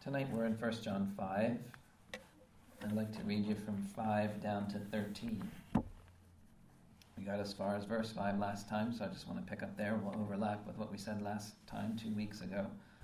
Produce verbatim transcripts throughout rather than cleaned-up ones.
Tonight we're in First John five. I'd like to read you from five down to thirteen. We got as far as verse five last time, so I just want to pick up there. We'll overlap with what we said last time, two weeks ago.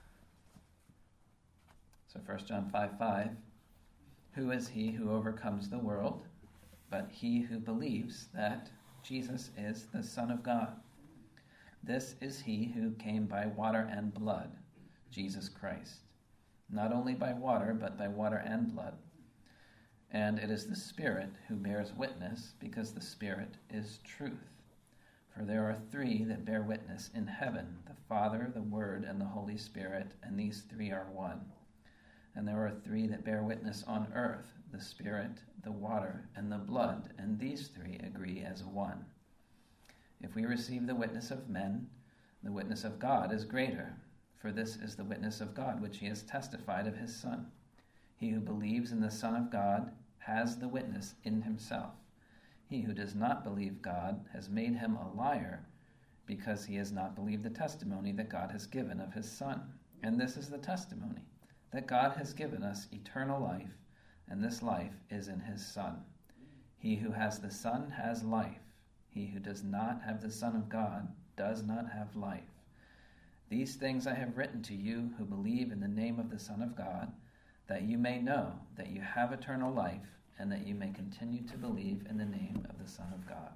So First John five five. Who is he who overcomes the world, but he who believes that Jesus is the Son of God? This is he who came by water and blood, Jesus Christ. Not only by water, but by water and blood. And it is the Spirit who bears witness, because the Spirit is truth. For there are three that bear witness in heaven, the Father, the Word, and the Holy Spirit, and these three are one. And there are three that bear witness on earth, the Spirit, the water, and the blood, and these three agree as one. If we receive the witness of men, the witness of God is greater. For this is the witness of God, which he has testified of his Son. He who believes in the Son of God has the witness in himself. He who does not believe God has made him a liar, because he has not believed the testimony that God has given of his Son. And this is the testimony, that God has given us eternal life, and this life is in his Son. He who has the Son has life. He who does not have the Son of God does not have life. These things I have written to you who believe in the name of the Son of God, that you may know that you have eternal life, and that you may continue to believe in the name of the Son of God.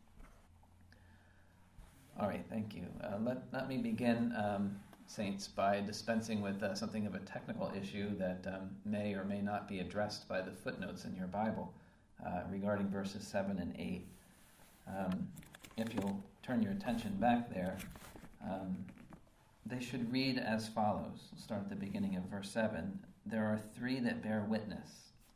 All right, thank you. Uh, let, let me begin, um, Saints, by dispensing with uh, something of a technical issue that um, may or may not be addressed by the footnotes in your Bible uh, regarding verses seven and eight. Um, if you'll turn your attention back there, um, they should read as follows. We'll start at the beginning of verse seven. There are three that bear witness.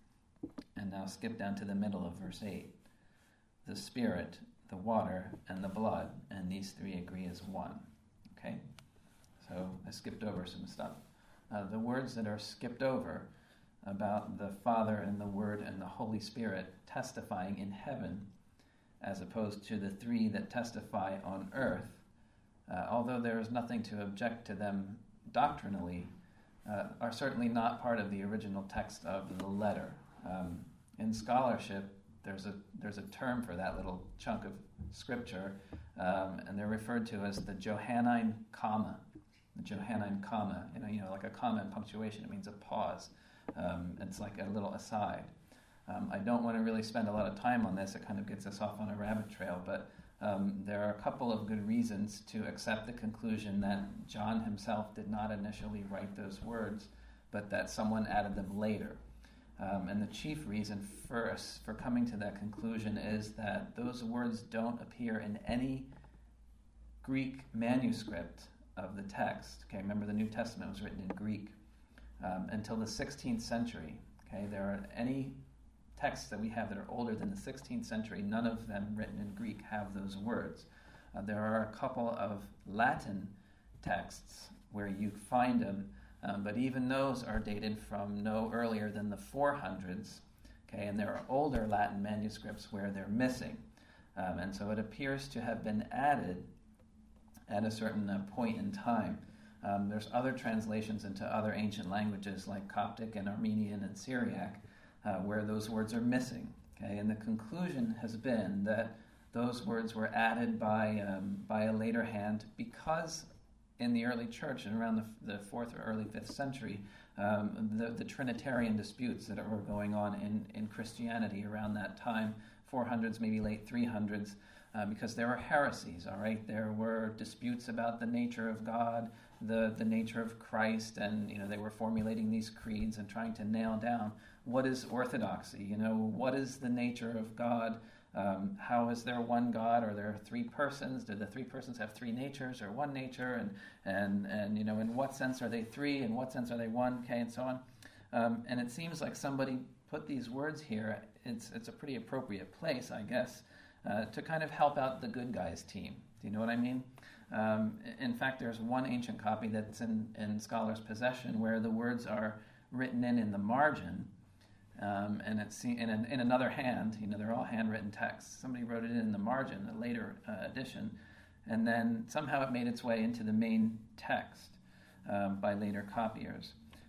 And now skip down to the middle of verse eight. The Spirit, the water, and the blood, and these three agree as one. Okay? So I skipped over some stuff. Uh, the words that are skipped over about the Father and the Word and the Holy Spirit testifying in heaven, as opposed to the three that testify on earth, uh, although there is nothing to object to them doctrinally, uh, are certainly not part of the original text of the letter. Um, in scholarship, there's a there's a term for that little chunk of scripture, um, and they're referred to as the Johannine comma. The Johannine comma, you know, you know, like a comma in punctuation, it means a pause. Um, it's like a little aside. Um, I don't want to really spend a lot of time on this. It kind of gets us off on a rabbit trail, but um, there are a couple of good reasons to accept the conclusion that John himself did not initially write those words, but that someone added them later. Um, and the chief reason for us for coming to that conclusion is that those words don't appear in any Greek manuscript of the text. Okay, remember the New Testament was written in Greek um, until the sixteenth century. Okay, there are any texts that we have that are older than the sixteenth century, none of them written in Greek have those words. Uh, there are a couple of Latin texts where you find them, um, but even those are dated from no earlier than the four hundreds. Okay, and there are older Latin manuscripts where they're missing. Um, and so it appears to have been added at a certain uh, point in time. Um, there's other translations into other ancient languages like Coptic and Armenian and Syriac, Uh, where those words are missing. Okay, and the conclusion has been that those words were added by um, by a later hand because in the early church and around the, the fourth or early fifth century, um, the, the Trinitarian disputes that were going on in, in Christianity around that time, four hundreds, maybe late three hundreds, uh, because there were heresies, all right? There were disputes about the nature of God, the, the nature of Christ, and you know they were formulating these creeds and trying to nail down what is orthodoxy, you know, what is the nature of God, um, how is there one God, or there are three persons, do the three persons have three natures or one nature, and, and, and you know, in what sense are they three, in what sense are they one, okay, and so on. Um, and it seems like somebody put these words here, it's, it's a pretty appropriate place, I guess, uh, to kind of help out the good guys team. Do you know what I mean? Um, in fact, there's one ancient copy that's in, in scholars' possession where the words are written in in the margin, um, and it's in, in, in another hand. You know, they're all handwritten texts. Somebody wrote it in the margin, a later uh, edition, and then somehow it made its way into the main text um, by later copiers.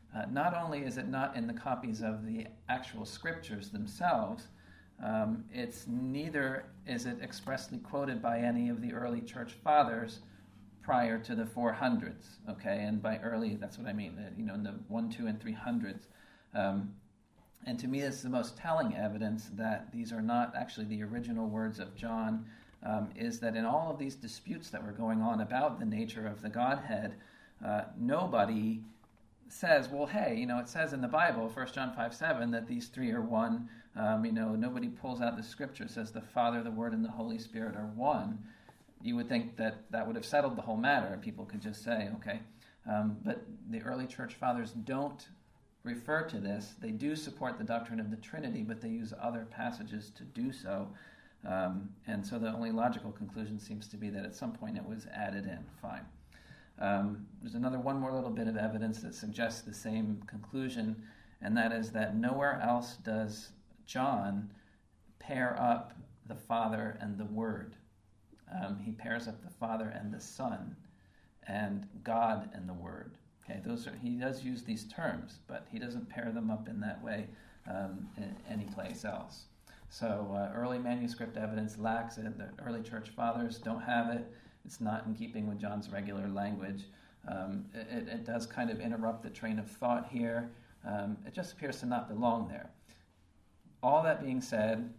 Uh, not only is it not in the copies of the actual scriptures themselves, um, it's neither is it expressly quoted by any of the early church fathers prior to the four hundreds, okay? And by early, that's what I mean, uh, you know, in the one, two, and three hundreds. Um, and to me, this is the most telling evidence that these are not actually the original words of John, um, is that in all of these disputes that were going on about the nature of the Godhead, uh, nobody says, well, hey, you know, it says in the Bible, First John five seven, that these three are one. Um, you know, nobody pulls out the scripture, says the Father, the Word, and the Holy Spirit are one. You would think that that would have settled the whole matter, and people could just say, okay. Um, but the early church fathers don't refer to this. They do support the doctrine of the Trinity, but they use other passages to do so. Um, and so the only logical conclusion seems to be that at some point it was added in. Fine. Um, there's another one more little bit of evidence that suggests the same conclusion, and that is that nowhere else does John pair up the Father and the Word. Um, he pairs up the Father and the Son, and God and the Word. Okay, those are, he does use these terms, but he doesn't pair them up in that way um, in any place else. So uh, early manuscript evidence lacks it. The early church fathers don't have it. It's not in keeping with John's regular language. Um, it, it does kind of interrupt the train of thought here. Um, it just appears to not belong there. All that being said,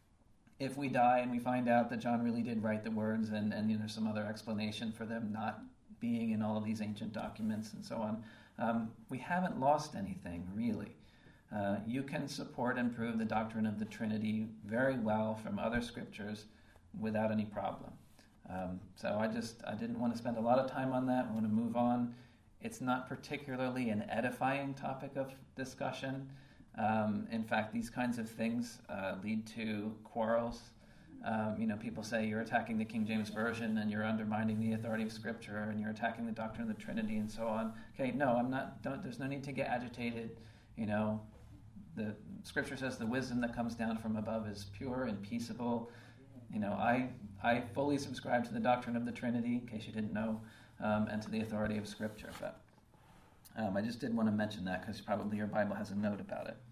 if we die and we find out that John really did write the words and, and you know, there's some other explanation for them not being in all of these ancient documents and so on, um, we haven't lost anything, really. Uh, you can support and prove the doctrine of the Trinity very well from other scriptures without any problem. Um, so I just, I didn't want to spend a lot of time on that. I want to move on. It's not particularly an edifying topic of discussion. Um, in fact, these kinds of things uh, lead to quarrels. Um, you know, people say you're attacking the King James Version and you're undermining the authority of Scripture and you're attacking the doctrine of the Trinity and so on. Okay, no, I'm not. Don't. There's no need to get agitated. You know, the Scripture says the wisdom that comes down from above is pure and peaceable. You know, I I fully subscribe to the doctrine of the Trinity, in case you didn't know, um, and to the authority of Scripture. But um, I just did want to mention that because probably your Bible has a note about it.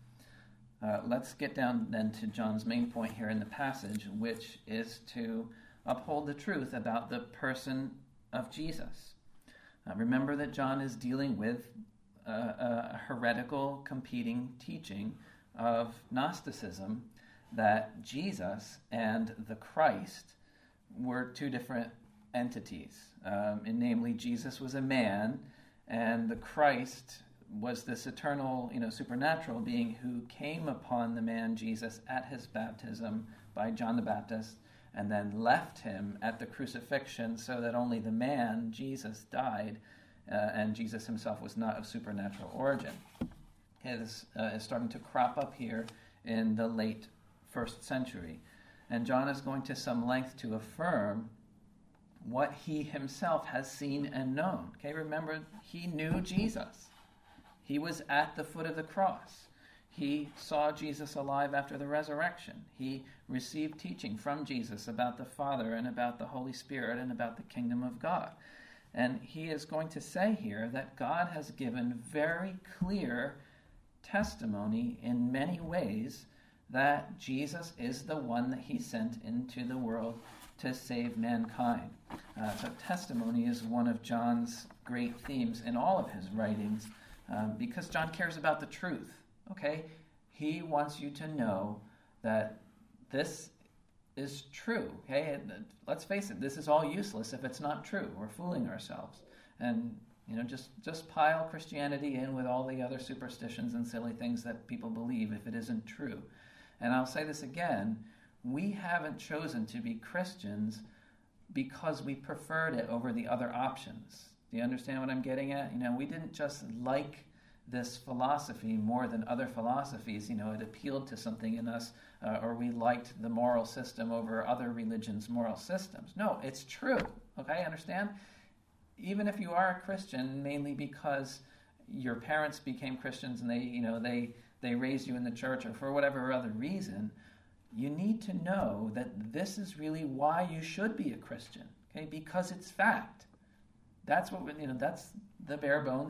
Uh, let's get down then to John's main point here in the passage, which is to uphold the truth about the person of Jesus. Uh, remember that John is dealing with uh, a heretical competing teaching of Gnosticism, that Jesus and the Christ were two different entities. Um, and namely, Jesus was a man, and the Christ was this eternal, you know, supernatural being who came upon the man Jesus at his baptism by John the Baptist, and then left him at the crucifixion so that only the man, Jesus, died, uh, and Jesus himself was not of supernatural origin. Okay, this uh, is starting to crop up here in the late first century. And John is going to some length to affirm what he himself has seen and known. Okay, remember, he knew Jesus. He was at the foot of the cross. He saw Jesus alive after the resurrection. He received teaching from Jesus about the Father and about the Holy Spirit and about the kingdom of God. And he is going to say here that God has given very clear testimony in many ways that Jesus is the one that he sent into the world to save mankind. Uh, so testimony is one of John's great themes in all of his writings, um, because John cares about the truth. Okay, he wants you to know that this is true. Okay, and let's face it, this is all useless if it's not true. We're fooling ourselves, and you know, just just pile Christianity in with all the other superstitions and silly things that people believe if it isn't true. And I'll say this again, we haven't chosen to be Christians because we preferred it over the other options. Do you understand what I'm getting at? You know, we didn't just like this philosophy more than other philosophies. You know, it appealed to something in us, uh, or we liked the moral system over other religions' moral systems. No, it's true. Okay, understand? Even if you are a Christian, mainly because your parents became Christians and they, you know, they they raised you in the church, or for whatever other reason, you need to know that this is really why you should be a Christian. Okay, because it's fact. That's what you know. That's the bare bones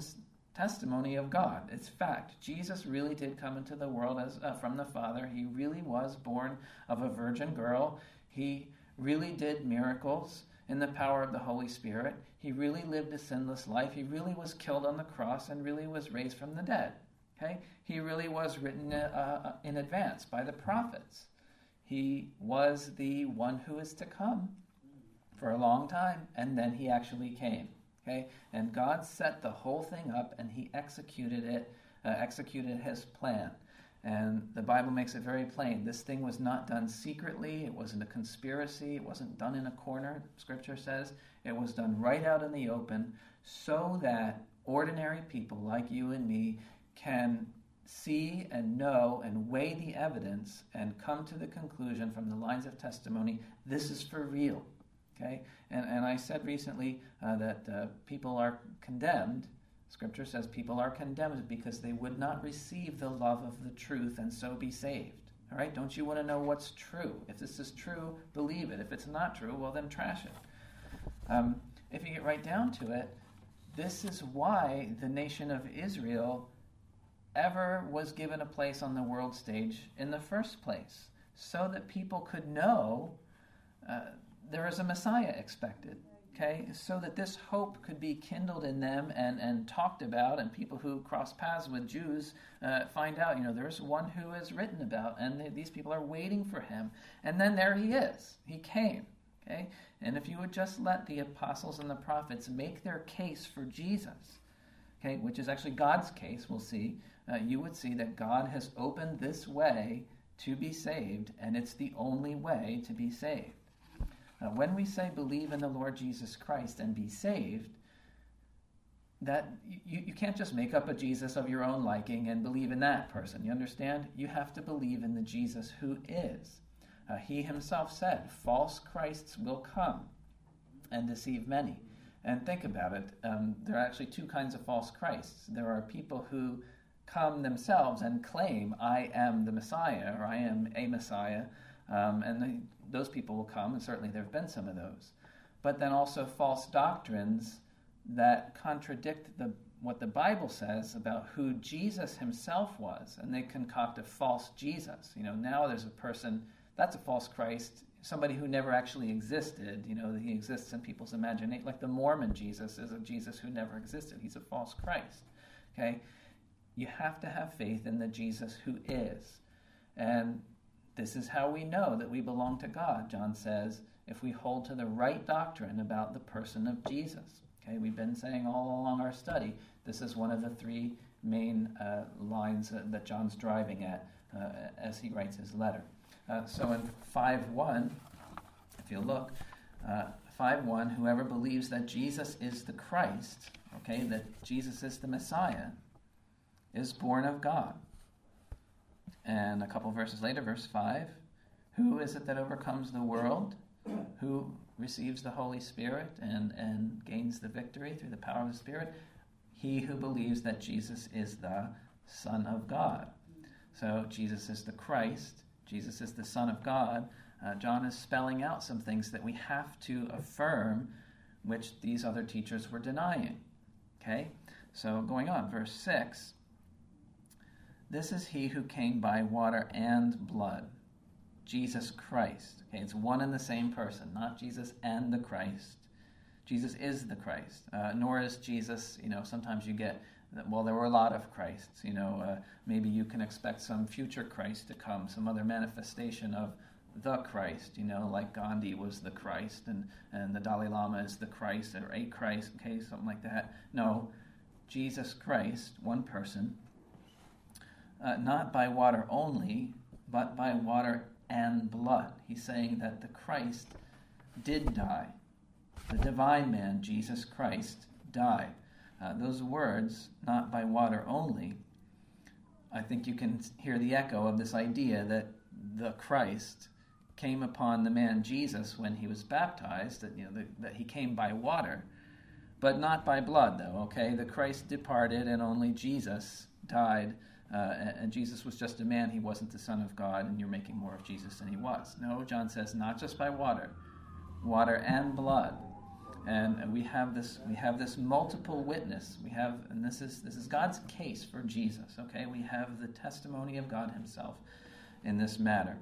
testimony of God. It's fact. Jesus really did come into the world as uh, from the Father. He really was born of a virgin girl. He really did miracles in the power of the Holy Spirit. He really lived a sinless life. He really was killed on the cross and really was raised from the dead. Okay? He really was written uh, in advance by the prophets. He was the one who is to come for a long time, and then he actually came. Okay? And God set the whole thing up, and he executed it, uh, executed his plan. And the Bible makes it very plain. This thing was not done secretly. It wasn't a conspiracy. It wasn't done in a corner, Scripture says. It was done right out in the open so that ordinary people like you and me can see and know and weigh the evidence and come to the conclusion from the lines of testimony, this is for real. Okay? And, and I said recently uh, that uh, people are condemned. Scripture says people are condemned because they would not receive the love of the truth and so be saved. All right? Don't you want to know what's true? If this is true, believe it. If it's not true, well, then trash it. Um, if you get right down to it, this is why the nation of Israel ever was given a place on the world stage in the first place, so that people could know uh, there is a Messiah expected. Okay, so that this hope could be kindled in them and, and talked about, and people who cross paths with Jews uh, find out, you know, there's one who is written about, and they, these people are waiting for him. And then there he is. He came. Okay, and if you would just let the apostles and the prophets make their case for Jesus, okay, which is actually God's case, we'll see, uh, you would see that God has opened this way to be saved, and it's the only way to be saved. Uh, when we say believe in the Lord Jesus Christ and be saved, that you, you can't just make up a Jesus of your own liking and believe in that person. You understand? You have to believe in the Jesus who is. Uh, he himself said, false Christs will come and deceive many. And think about it. Um, there are actually two kinds of false Christs. There are people who come themselves and claim, I am the Messiah, or I am a Messiah, um, and they, those people will come, and certainly there have been some of those. But then also false doctrines that contradict the what the Bible says about who Jesus himself was, and they concoct a false Jesus. You know, now there's a person, that's a false Christ, somebody who never actually existed. You know, he exists in people's imagination. Like the Mormon Jesus is a Jesus who never existed. He's a false Christ. Okay? You have to have faith in the Jesus who is. And this is how we know that we belong to God, John says, if we hold to the right doctrine about the person of Jesus. Okay, we've been saying all along our study, this is one of the three main uh, lines uh, that John's driving at uh, as he writes his letter. Uh, so in five one, if you look, uh, five one, whoever believes that Jesus is the Christ, okay, that Jesus is the Messiah, is born of God. And a couple verses later, verse five, who is it that overcomes the world? Who receives the Holy Spirit and, and gains the victory through the power of the Spirit? He who believes that Jesus is the Son of God. So Jesus is the Christ. Jesus is the Son of God. Uh, John is spelling out some things that we have to affirm, which these other teachers were denying. Okay? So going on, verse six. This is he who came by water and blood, Jesus Christ. Okay, it's one and the same person, not Jesus and the Christ. Jesus is the Christ, uh, nor is Jesus, you know, sometimes you get, well, there were a lot of Christs, you know, uh, maybe you can expect some future Christ to come, some other manifestation of the Christ, you know, like Gandhi was the Christ, and, and the Dalai Lama is the Christ, or a Christ, okay, something like that. No, Jesus Christ, one person, Uh, not by water only, but by water and blood. He's saying that the Christ did die. The divine man, Jesus Christ, died. Uh, those words, not by water only, I think you can hear the echo of this idea that the Christ came upon the man Jesus when he was baptized, that, you know, the, that he came by water, but not by blood, though, okay? The Christ departed and only Jesus died. Uh, and, and Jesus was just a man. He wasn't the Son of God, and you're making more of Jesus than he was. No, John says, not just by water, water and blood. And, and we have this we have this multiple witness. We have, and this is this is God's case for Jesus. Okay, we have the testimony of God Himself in this matter.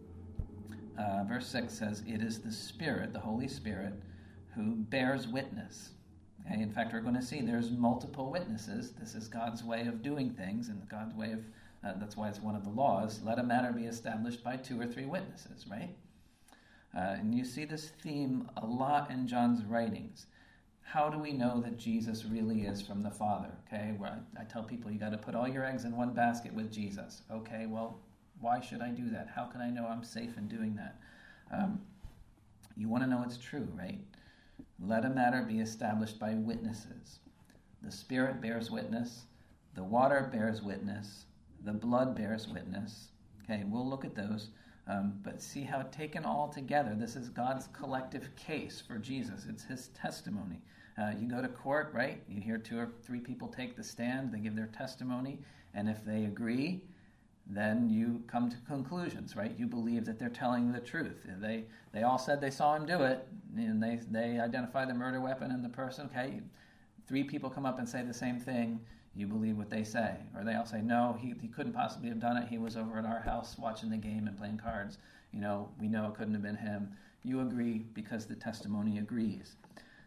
Uh, verse six says, "It is the Spirit, the Holy Spirit, who bears witness." Okay? In fact, we're going to see there's multiple witnesses. This is God's way of doing things, and God's way of, uh, that's why it's one of the laws. Let a matter be established by two or three witnesses, right? Uh, and you see this theme a lot in John's writings. How do we know that Jesus really is from the Father? Okay, where I, I tell people you got to put all your eggs in one basket with Jesus. Okay, well, why should I do that? How can I know I'm safe in doing that? Um, you want to know it's true, right? Let a matter be established by witnesses. The Spirit bears witness. The water bears witness. The blood bears witness. Okay, we'll look at those. Um, but see how taken all together, this is God's collective case for Jesus. It's His testimony. Uh, you go to court, right? You hear two or three people take the stand. They give their testimony. And if they agree, then you come to conclusions, right? You believe that they're telling the truth. They they all said they saw him do it, and they, they identify the murder weapon and the person. Okay, three people come up and say the same thing. You believe what they say. Or they all say, no, he, he couldn't possibly have done it. He was over at our house watching the game and playing cards. You know, we know it couldn't have been him. You agree because the testimony agrees.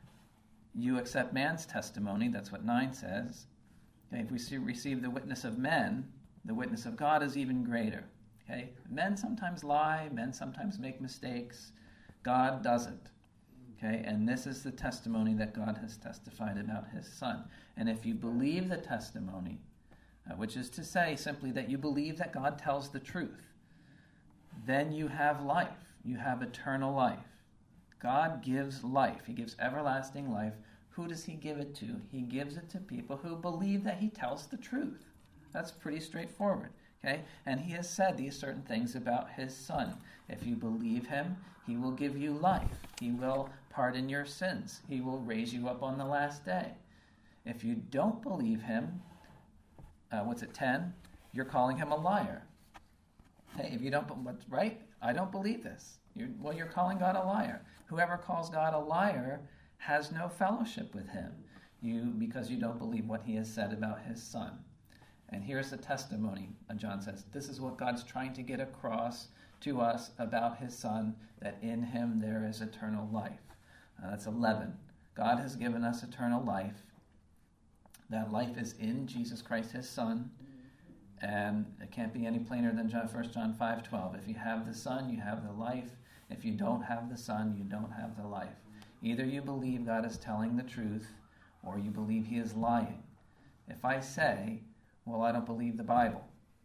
You accept man's testimony. That's what nine says. Okay, if we see, receive the witness of men, the witness of God is even greater. Okay, men sometimes lie. Men sometimes make mistakes. God doesn't. Okay, and this is the testimony that God has testified about His Son. And if you believe the testimony, uh, which is to say simply that you believe that God tells the truth, then you have life. You have eternal life. God gives life. He gives everlasting life. Who does He give it to? He gives it to people who believe that He tells the truth. That's pretty straightforward. Okay, and He has said these certain things about His Son. If you believe Him, He will give you life. He will pardon your sins. He will raise you up on the last day. If you don't believe Him, uh, what's it, ten? You're calling Him a liar. Hey, if you don't, what's right? I don't believe this. You're, well, you're calling God a liar. Whoever calls God a liar has no fellowship with Him, you because you don't believe what He has said about His Son. And here's the testimony. John says, this is what God's trying to get across to us about His Son, that in Him there is eternal life. Uh, that's eleven. God has given us eternal life. That life is in Jesus Christ, His Son. And it can't be any plainer than First John five twelve. If you have the Son, you have the life. If you don't have the Son, you don't have the life. Either you believe God is telling the truth, or you believe He is lying. If I say, well, I don't believe the Bible,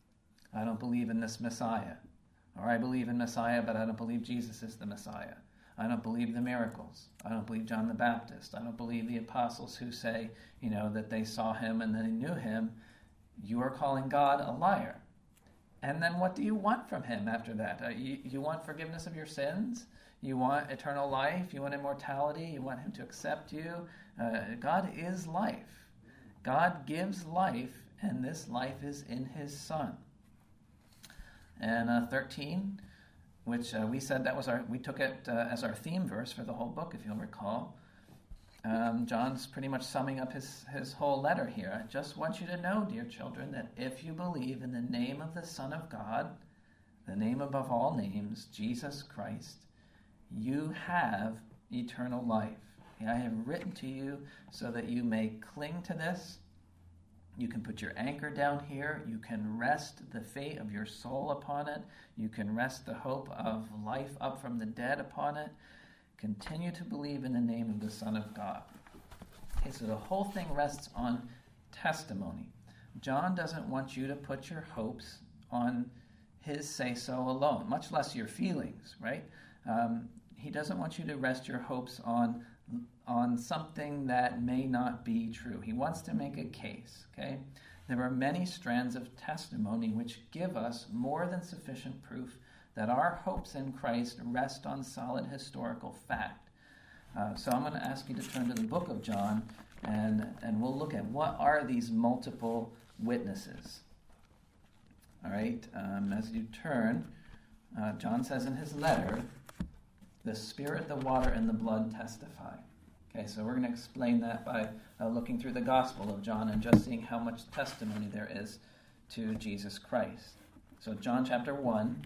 I don't believe in this Messiah, or I believe in Messiah, but I don't believe Jesus is the Messiah, I don't believe the miracles, I don't believe John the Baptist, I don't believe the apostles who say, you know, that they saw Him and they knew Him, you are calling God a liar. And then what do you want from Him after that? Uh, you, you want forgiveness of your sins? You want eternal life? You want immortality? You want Him to accept you? Uh, God is life. God gives life, and this life is in His Son. And uh, thirteen, which uh, we said that was our, we took it uh, as our theme verse for the whole book, if you'll recall. Um, John's pretty much summing up his, his whole letter here. I just want you to know, dear children, that if you believe in the name of the Son of God, the name above all names, Jesus Christ, you have eternal life. I have written to you so that you may cling to this. You can put your anchor down here. You can rest the fate of your soul upon it. You can rest the hope of life up from the dead upon it. Continue to believe in the name of the Son of God. Okay, so the whole thing rests on testimony. John doesn't want you to put your hopes on his say-so alone, much less your feelings, right? Um, he doesn't want you to rest your hopes on, on something that may not be true. He wants to make a case, okay? There are many strands of testimony which give us more than sufficient proof that our hopes in Christ rest on solid historical fact. Uh, so I'm going to ask you to turn to the book of John, and, and we'll look at what are these multiple witnesses. All right, um, as you turn, uh, John says in his letter, the Spirit, the water, and the blood testify. Okay, so we're going to explain that by uh, looking through the Gospel of John and just seeing how much testimony there is to Jesus Christ. So John chapter one.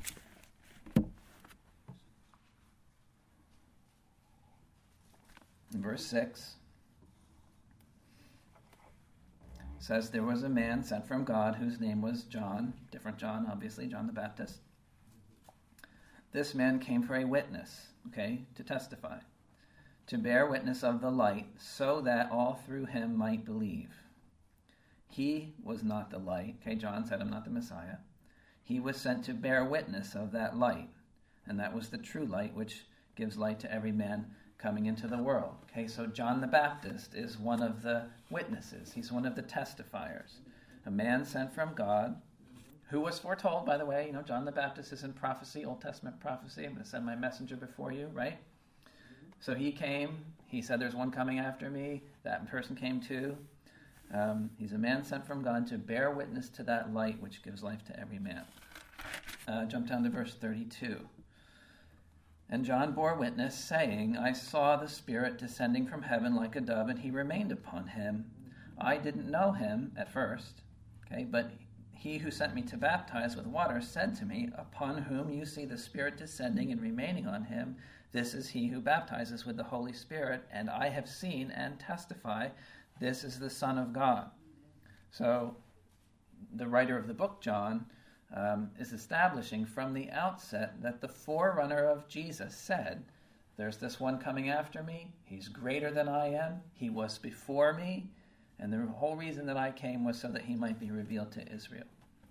Verse six says, there was a man sent from God whose name was John, different John, obviously, John the Baptist. This man came for a witness, okay, to testify, to bear witness of the light, so that all through him might believe. He was not the light, okay, John said, I'm not the Messiah. He was sent to bear witness of that light, and that was the true light, which gives light to every man coming into the world. Okay, so John the Baptist is one of the witnesses. He's one of the testifiers. A man sent from God, who was foretold, by the way. You know, John the Baptist is in prophecy, Old Testament prophecy. I'm going to send my messenger before you, right? So he came. He said, there's one coming after me. That person came too. Um, he's a man sent from God to bear witness to that light which gives life to every man. Uh, jump down to verse thirty-two. And John bore witness, saying, I saw the Spirit descending from heaven like a dove, and he remained upon him. I didn't know him at first, okay, but he who sent me to baptize with water said to me, upon whom you see the Spirit descending and remaining on him, this is he who baptizes with the Holy Spirit, and I have seen and testify, this is the Son of God. So the writer of the book, John, Um, is establishing from the outset that the forerunner of Jesus said, there's this one coming after me, he's greater than I am, he was before me, and the whole reason that I came was so that he might be revealed to Israel.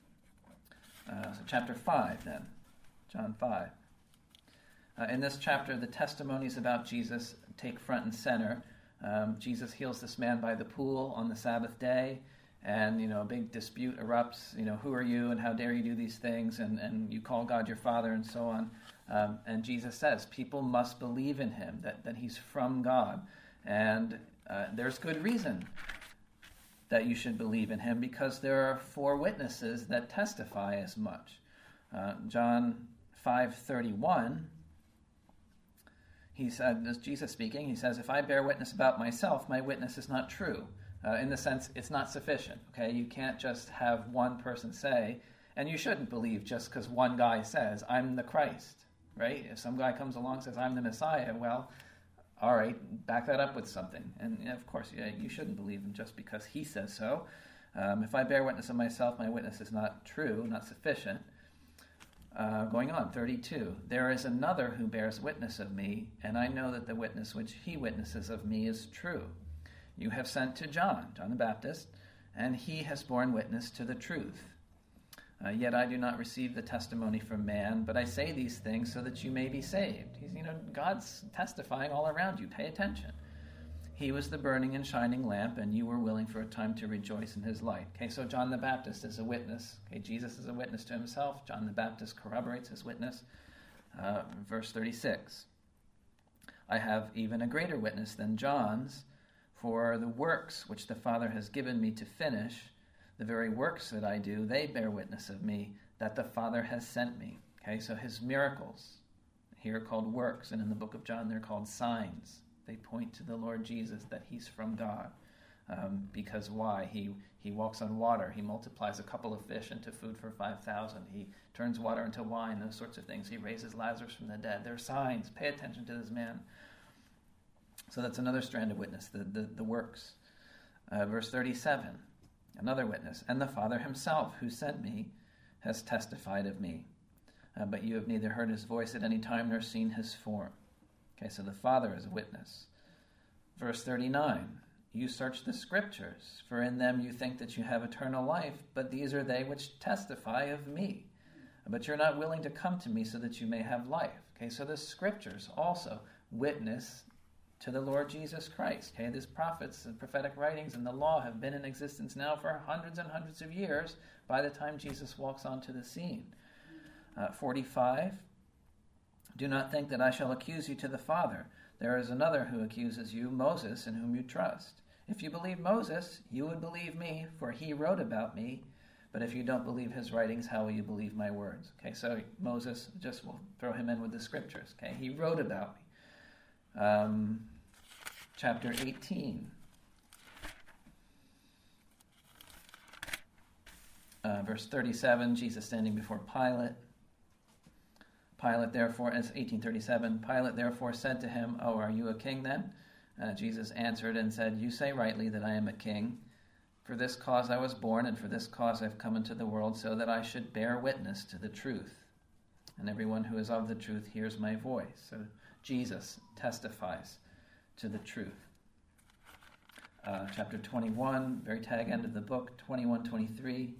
Uh, so chapter five then, John five. Uh, in this chapter, the testimonies about Jesus take front and center. Um, Jesus heals this man by the pool on the Sabbath day. And, you know, a big dispute erupts, you know, who are you and how dare you do these things, and, and you call God your Father and so on. Um, and Jesus says people must believe in him, that, that he's from God. And uh, there's good reason that you should believe in him, because there are four witnesses that testify as much. Uh, John five thirty-one, he said, this is Jesus speaking, he says, if I bear witness about myself, my witness is not true. Uh, in the sense, it's not sufficient, okay? You can't just have one person say, and you shouldn't believe just because one guy says, I'm the Christ, right? If some guy comes along and says, I'm the Messiah, well, all right, back that up with something. And yeah, of course, yeah, you shouldn't believe him just because he says so. Um, if I bear witness of myself, my witness is not true, not sufficient. Uh, going on, thirty-two. There is another who bears witness of me, and I know that the witness which he witnesses of me is true. You have sent to John, John the Baptist, and he has borne witness to the truth. Uh, yet I do not receive the testimony from man, but I say these things so that you may be saved. He's, you know, God's testifying all around you. Pay attention. He was the burning and shining lamp, and you were willing for a time to rejoice in his light. Okay, so John the Baptist is a witness. Okay, Jesus is a witness to himself. John the Baptist corroborates his witness. Uh, verse thirty-six. I have even a greater witness than John's, for the works which the Father has given me to finish, the very works that I do, they bear witness of me, that the Father has sent me. Okay, so his miracles, here called works, and in the book of John they're called signs. They point to the Lord Jesus, that he's from God. Um, because why? He he walks on water. He multiplies a couple of fish into food for five thousand. He turns water into wine, those sorts of things. He raises Lazarus from the dead. They're signs. Pay attention to this man. So that's another strand of witness, the, the, the works. Uh, verse thirty-seven, another witness. And the Father himself, who sent me, has testified of me. Uh, but you have neither heard his voice at any time nor seen his form. Okay, so the Father is a witness. Verse thirty-nine, you search the Scriptures, for in them you think that you have eternal life, but these are they which testify of me. But you're not willing to come to me so that you may have life. Okay, so the Scriptures also witness to the Lord Jesus Christ. Okay, these prophets and prophetic writings and the law have been in existence now for hundreds and hundreds of years by the time Jesus walks onto the scene. Uh, forty-five, do not think that I shall accuse you to the Father. There is another who accuses you, Moses, in whom you trust. If you believe Moses, you would believe me, for he wrote about me. But if you don't believe his writings, how will you believe my words? Okay, so Moses, just will throw him in with the Scriptures. Okay, he wrote about me. Um, chapter eighteen. Uh, verse thirty-seven, Jesus standing before Pilate. Pilate therefore, as eighteen thirty-seven, Pilate therefore said to him, "Oh, are you a king then?" Uh, Jesus answered and said, "You say rightly that I am a king. For this cause I was born, and for this cause I have come into the world, so that I should bear witness to the truth. And everyone who is of the truth hears my voice." So Jesus testifies to the truth. Uh, chapter twenty-one, very tag end of the book, twenty-one twenty-three.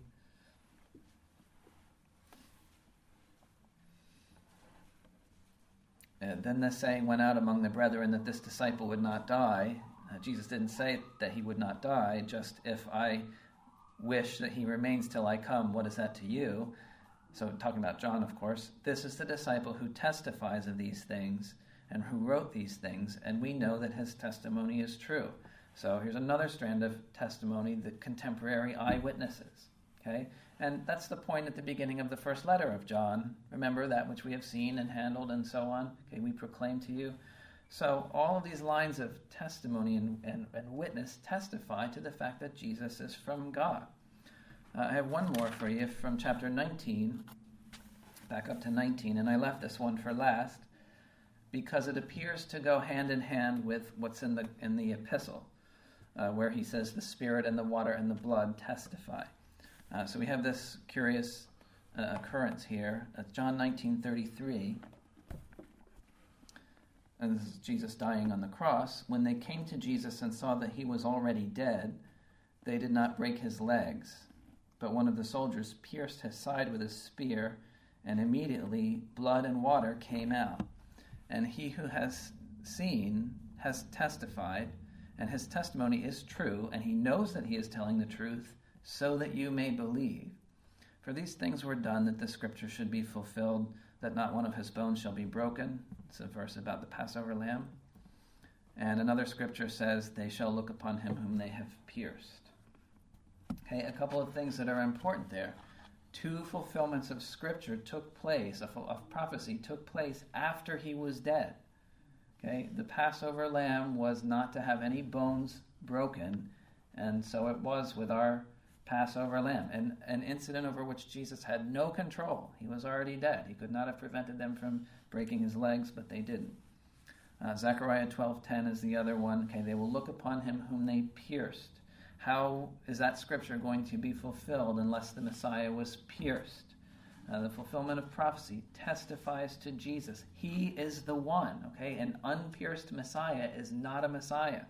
And then the saying went out among the brethren that this disciple would not die. Uh, Jesus didn't say that he would not die, just if I wish that he remains till I come, what is that to you? So talking about John, of course. This is the disciple who testifies of these things and who wrote these things, and we know that his testimony is true. So here's another strand of testimony, the contemporary eyewitnesses. Okay? And that's the point at the beginning of the first letter of John. Remember that which we have seen and handled and so on. Okay, we proclaim to you. So all of these lines of testimony and, and, and witness testify to the fact that Jesus is from God. Uh, I have one more for you from chapter nineteen, back up to nineteen, and I left this one for last because it appears to go hand in hand with what's in the in the epistle, uh, where he says the Spirit and the water and the blood testify. Uh, so we have this curious uh, occurrence here. Uh, John nineteen thirty-three. And this is Jesus dying on the cross. When they came to Jesus and saw that he was already dead, they did not break his legs. But one of the soldiers pierced his side with a spear, and immediately blood and water came out. And he who has seen has testified, and his testimony is true, and he knows that he is telling the truth, so that you may believe. For these things were done that the scripture should be fulfilled, that not one of his bones shall be broken. It's a verse about the Passover lamb. And another scripture says, they shall look upon him whom they have pierced. Okay, a couple of things that are important there. Two fulfillments of scripture took place, of prophecy took place after he was dead. Okay, the Passover lamb was not to have any bones broken, and so it was with our Passover lamb, and an incident over which Jesus had no control. He was already dead. He could not have prevented them from breaking his legs, but they didn't. Uh, Zechariah twelve ten is the other one. Okay, they will look upon him whom they pierced. How is that scripture going to be fulfilled unless the Messiah was pierced? Uh, the fulfillment of prophecy testifies to Jesus. He is the one. Okay, an unpierced Messiah is not a Messiah.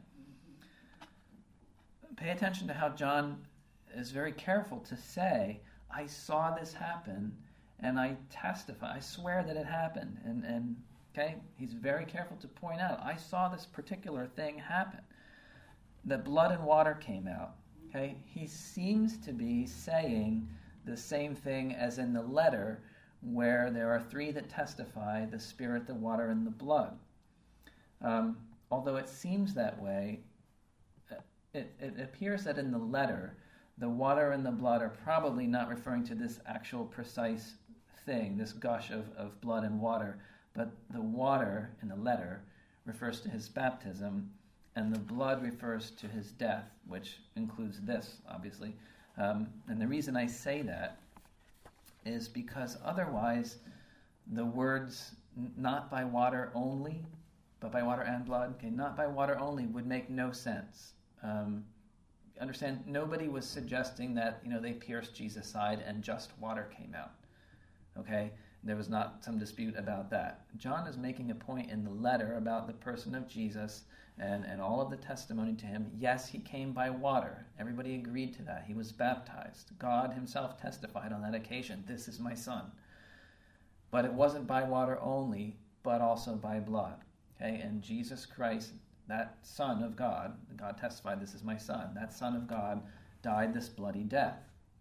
Pay attention to how John is very careful to say, I saw this happen, and I testify, I swear that it happened. And, and okay, he's very careful to point out, I saw this particular thing happen. That blood and water came out. Okay, he seems to be saying the same thing as in the letter, where there are three that testify, the Spirit, the water, and the blood. Um, although it seems that way, it, it appears that in the letter, the water and the blood are probably not referring to this actual precise thing, this gush of, of blood and water, but the water in the letter refers to his baptism, and the blood refers to his death, which includes this, obviously. Um, and the reason I say that is because otherwise the words not by water only, but by water and blood, okay, not by water only would make no sense. Um, Understand, nobody was suggesting that, you know, they pierced Jesus' side and just water came out. Okay? There was not some dispute about that. John is making a point in the letter about the person of Jesus and, and all of the testimony to him. Yes, he came by water. Everybody agreed to that. He was baptized. God himself testified on that occasion, this is my son. But it wasn't by water only, but also by blood. Okay? And Jesus Christ, that Son of God, God testified, this is my Son, that Son of God died this bloody death.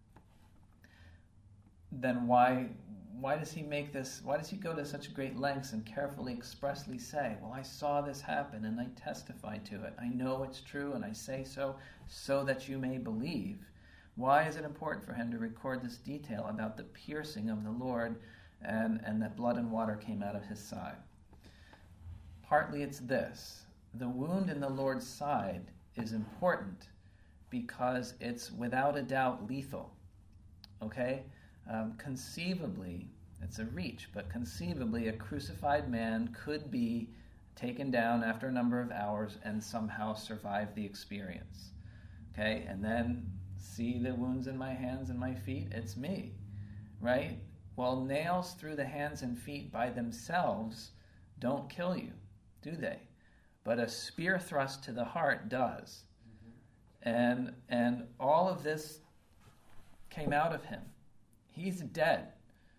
Then why why does he make this, why does he go to such great lengths and carefully, expressly say, well, I saw this happen and I testified to it. I know it's true and I say so, so that you may believe. Why is it important for him to record this detail about the piercing of the Lord and, and that blood and water came out of his side? Partly it's this, the wound in the Lord's side is important because it's without a doubt lethal. Okay? Um, conceivably, it's a reach, but conceivably a crucified man could be taken down after a number of hours and somehow survive the experience. Okay? And then see the wounds in my hands and my feet? It's me. Right? Well, nails through the hands and feet by themselves don't kill you, do they? But a spear thrust to the heart does. And and all of this came out of him. He's dead.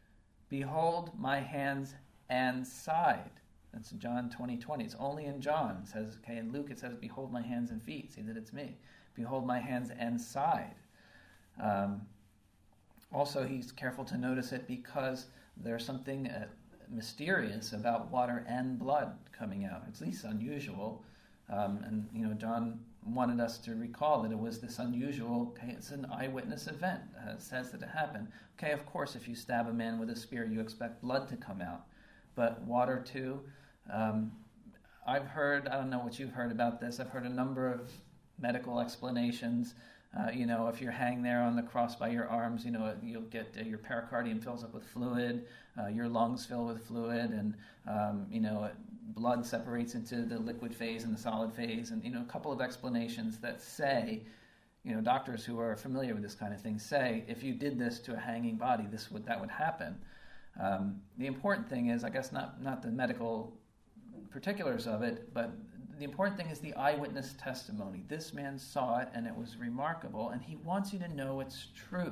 Behold my hands and side. That's John twenty twenty. It's only in John. It says, okay, in Luke it says, behold my hands and feet. See that it's me. Behold my hands and side. Um, also, he's careful to notice it because there's something uh, mysterious about water and blood coming out. It's at least unusual. Um, and, you know, John wanted us to recall that it was this unusual, okay, it's an eyewitness event. Uh, it says that it happened. Okay, of course, if you stab a man with a spear, you expect blood to come out. But water, too. Um, I've heard, I don't know what you've heard about this, I've heard a number of medical explanations. Uh, you know, if you're hanging there on the cross by your arms, you know, you'll get uh, your pericardium fills up with fluid, uh, your lungs fill with fluid, and, um, you know, blood separates into the liquid phase and the solid phase, and, you know, a couple of explanations that say, you know, doctors who are familiar with this kind of thing say, if you did this to a hanging body, this would that would happen. Um, the important thing is, I guess, not, not the medical particulars of it, but the important thing is the eyewitness testimony. This man saw it, and it was remarkable, and he wants you to know it's true.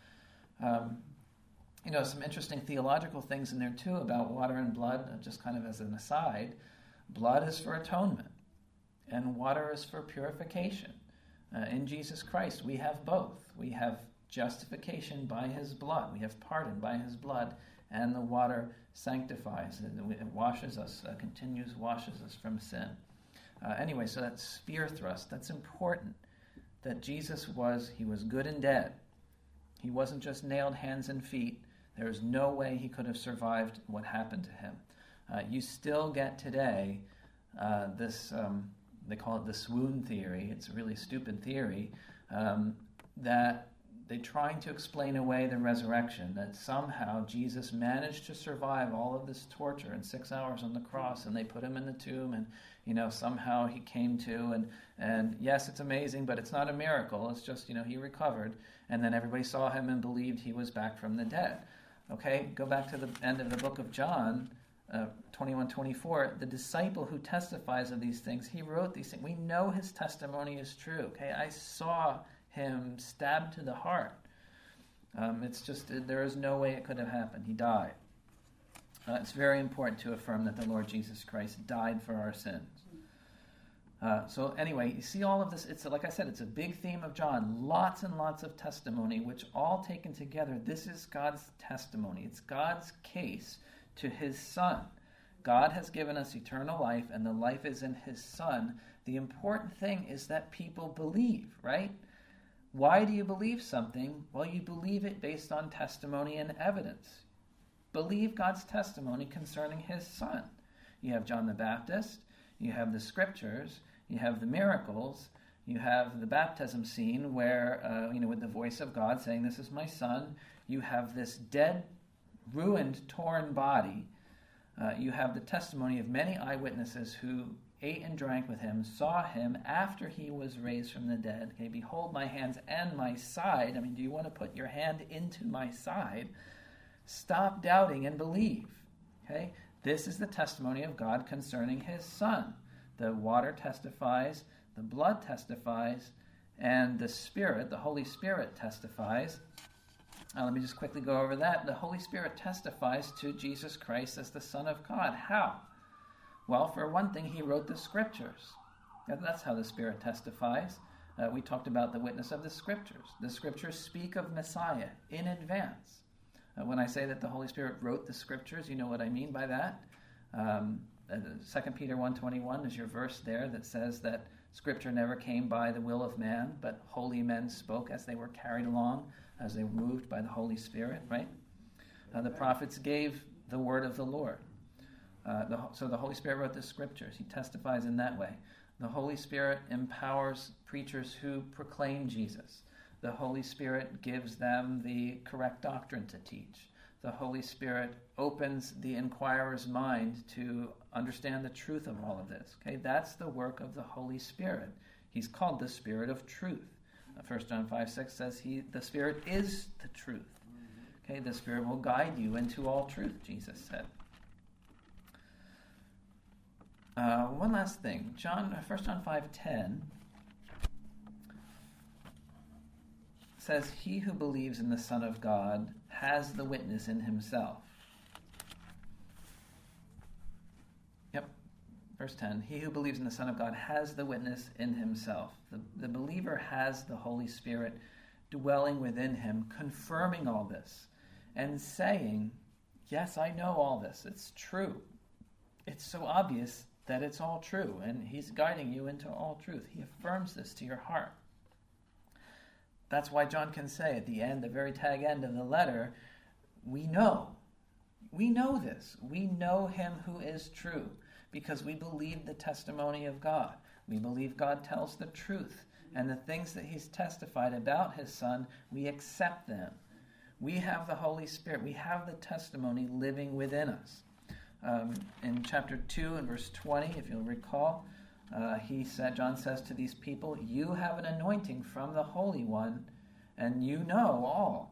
Um, you know, some interesting theological things in there, too, about water and blood, just kind of as an aside. Blood is for atonement, and water is for purification. Uh, in Jesus Christ, we have both. We have justification by his blood. We have pardon by his blood, and the water sanctifies. It washes us, uh, continues washes us from sin. Uh, anyway, so that spear thrust, that's important. That Jesus was, he was good and dead. He wasn't just nailed hands and feet. There was no way he could have survived what happened to him. Uh, you still get today uh, this, um, they call it the swoon theory. It's a really stupid theory um, that they're trying to explain away the resurrection, that somehow Jesus managed to survive all of this torture in six hours on the cross, and they put him in the tomb, and, you know, somehow he came to, and, and yes, it's amazing, but it's not a miracle. It's just, you know, he recovered, and then everybody saw him and believed he was back from the dead. Okay, go back to the end of the book of John, uh, twenty-one twenty-four. The disciple who testifies of these things, he wrote these things. We know his testimony is true. Okay, I saw him stabbed to the heart. Um, it's just, there is no way it could have happened. He died. Uh, it's very important to affirm that the Lord Jesus Christ died for our sins. Uh, so anyway, you see all of this, it's like I said, it's a big theme of John. Lots and lots of testimony, which all taken together, this is God's testimony. It's God's case to his Son. God has given us eternal life, and the life is in his Son. The important thing is that people believe, right? Why do you believe something? Well, you believe it based on testimony and evidence. Believe God's testimony concerning his Son. You have John the Baptist, you have the scriptures, you have the miracles, you have the baptism scene where, uh, you know, with the voice of God saying, this is my Son. You have this dead, ruined, torn body. Uh, you have the testimony of many eyewitnesses who ate and drank with him, saw him after he was raised from the dead. Okay, behold my hands and my side. I mean, do you want to put your hand into my side? Stop doubting and believe. Okay, this is the testimony of God concerning his Son. The water testifies, the blood testifies, and the Spirit, the Holy Spirit testifies. Now, let me just quickly go over that. The Holy Spirit testifies to Jesus Christ as the Son of God. How? Well, for one thing, he wrote the Scriptures. That's how the Spirit testifies. Uh, we talked about the witness of the Scriptures. The Scriptures speak of Messiah in advance. Uh, when I say that the Holy Spirit wrote the Scriptures, you know what I mean by that. Um, uh, Second Peter one twenty-one is your verse there that says that Scripture never came by the will of man, but holy men spoke as they were carried along, as they were moved by the Holy Spirit, right? Uh, the prophets gave the word of the Lord. Uh, the, so the Holy Spirit wrote the scriptures. He testifies in that way. The Holy Spirit empowers preachers who proclaim Jesus. The Holy Spirit gives them the correct doctrine to teach. The Holy Spirit opens the inquirer's mind to understand the truth of all of this. Okay, that's the work of the Holy Spirit. He's called the Spirit of truth. Uh, First John five six says he, the Spirit is the truth. Okay, the Spirit will guide you into all truth, Jesus said. Uh, one last thing. John, First John five ten says, he who believes in the Son of God has the witness in himself. Yep, verse ten. He who believes in the Son of God has the witness in himself. The, the believer has the Holy Spirit dwelling within him, confirming all this, and saying, yes, I know all this. It's true. It's so obvious that it's all true, and he's guiding you into all truth. He affirms this to your heart. That's why John can say at the end, the very tag end of the letter, we know. We know this. We know him who is true because we believe the testimony of God. We believe God tells the truth, and the things that he's testified about his Son, we accept them. We have the Holy Spirit. We have the testimony living within us. Um, in chapter two and verse twenty, if you'll recall, uh, he said, John says to these people, you have an anointing from the Holy One, and you know all.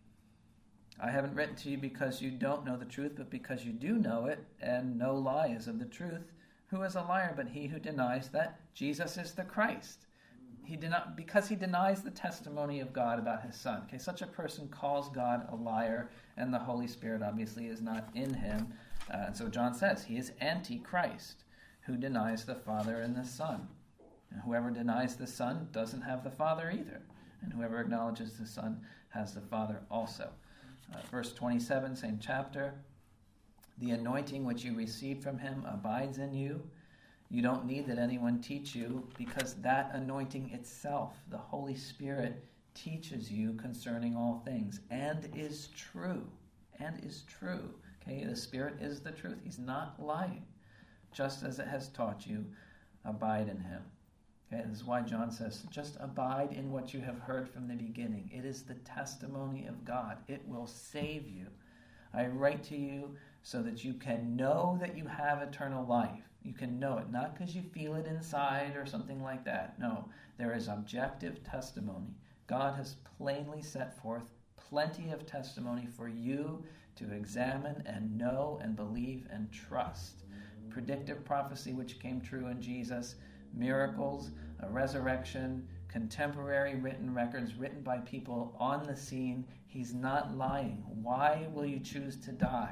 I haven't written to you because you don't know the truth, but because you do know it, and no lie is of the truth. Who is a liar but he who denies that Jesus is the Christ? He deni- because he denies the testimony of God about his Son. Okay, such a person calls God a liar, and the Holy Spirit obviously is not in him. Uh, and so John says he is antichrist, who denies the Father and the Son. And whoever denies the Son doesn't have the Father either. And whoever acknowledges the Son has the Father also. Uh, verse twenty-seven, same chapter. The anointing which you received from him abides in you. You don't need that anyone teach you, because that anointing itself, the Holy Spirit, teaches you concerning all things and is true. And is true. Okay, the Spirit is the truth. He's not lying. Just as it has taught you, abide in him. Okay, this is why John says, just abide in what you have heard from the beginning. It is the testimony of God. It will save you. I write to you so that you can know that you have eternal life. You can know it, not because you feel it inside or something like that. No, there is objective testimony. God has plainly set forth plenty of testimony for you to examine and know and believe and trust. Predictive prophecy which came true in Jesus, miracles, a resurrection, contemporary written records written by people on the scene. He's not lying. Why will you choose to die?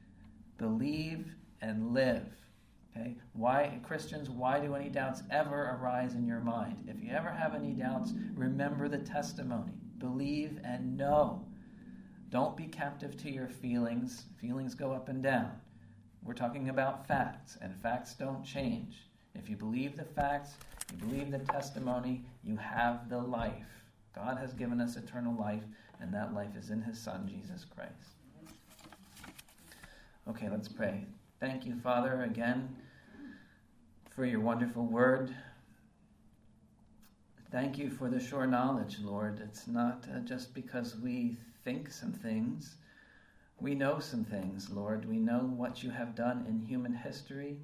Believe and live. Okay? Why, Christians, why do any doubts ever arise in your mind? If you ever have any doubts, remember the testimony. Believe and know. Don't be captive to your feelings. Feelings go up and down. We're talking about facts, and facts don't change. If you believe the facts, you believe the testimony, you have the life. God has given us eternal life, and that life is in his Son, Jesus Christ. Okay, let's pray. Thank you, Father, again, for your wonderful word. Thank you for the sure knowledge, Lord. It's not uh, just because we think some things. We know some things, Lord. We know what you have done in human history.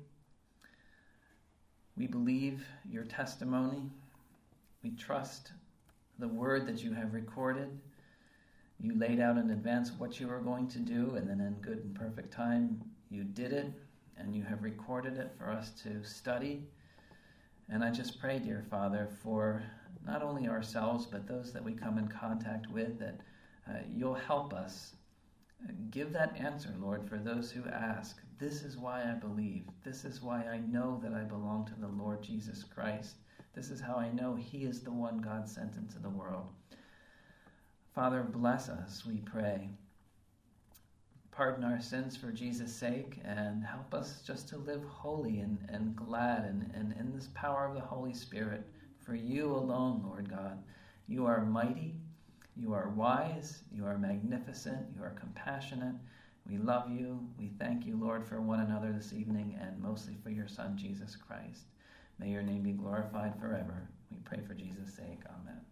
We believe your testimony. We trust the word that you have recorded. You laid out in advance what you were going to do, and then in good and perfect time, you did it, and you have recorded it for us to study. And I just pray, dear Father, for not only ourselves, but those that we come in contact with, that uh, you'll help us give that answer, Lord, for those who ask. This is why I believe. This is why I know that I belong to the Lord Jesus Christ. This is how I know he is the one God sent into the world. Father, bless us, we pray. Pardon our sins for Jesus' sake, and help us just to live holy and, and glad and, and in this power of the Holy Spirit. For you alone, Lord God, you are mighty, you are wise, you are magnificent, you are compassionate. We love you. We thank you, Lord, for one another this evening, and mostly for your Son, Jesus Christ. May your name be glorified forever. We pray for Jesus' sake. Amen.